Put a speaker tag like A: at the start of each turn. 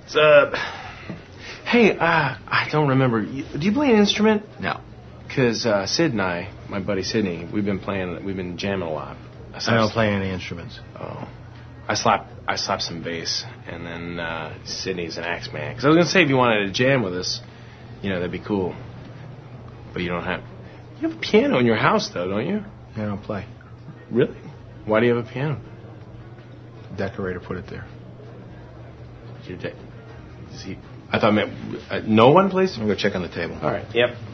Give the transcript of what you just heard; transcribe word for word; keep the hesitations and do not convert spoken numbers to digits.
A: What's up? Hey, uh, I don't remember. Do you play an instrument?
B: No.
A: Because uh, Sid and I, my buddy Sidney, we've been playing, we've been jamming a lot.
B: I, I don't play any instruments.
A: Oh. I slapped, I slapped some bass, and then uh, Sidney's an axe man. Because I was going to say, if you wanted to jam with us, you know, that'd be cool. But you don't have... You have a piano in your house, though, don't you?
B: I don't play.
A: Really? Why do you have a piano?
B: The decorator put it there.
A: Your de- Is he... I thought, man, uh, no one plays...
B: I'm going to check on the table.
A: All right. Yep.